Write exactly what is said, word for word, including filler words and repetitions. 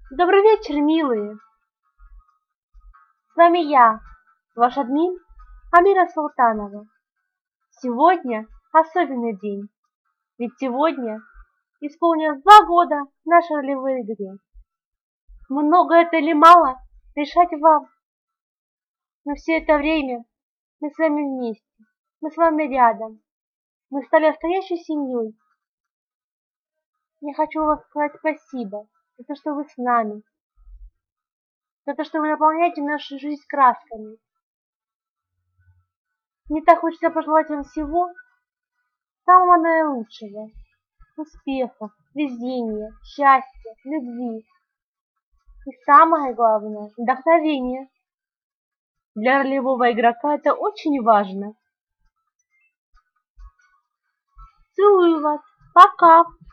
Добрый вечер, милые! С вами я, ваш админ Амира Султанова. Сегодня особенный день, ведь сегодня исполнилось два года нашей ролевой игре. Много это или мало, решать вам. Но все это время мы с вами вместе, мы с вами рядом, мы стали настоящей семьей. Я хочу вам сказать спасибо за то, что вы с нами, за то, что вы наполняете нашу жизнь красками. Мне так хочется пожелать вам всего самого наилучшего, успехов, везения, счастья, любви и самое главное, вдохновения. Для ролевого игрока это очень важно. Целую вас. Пока.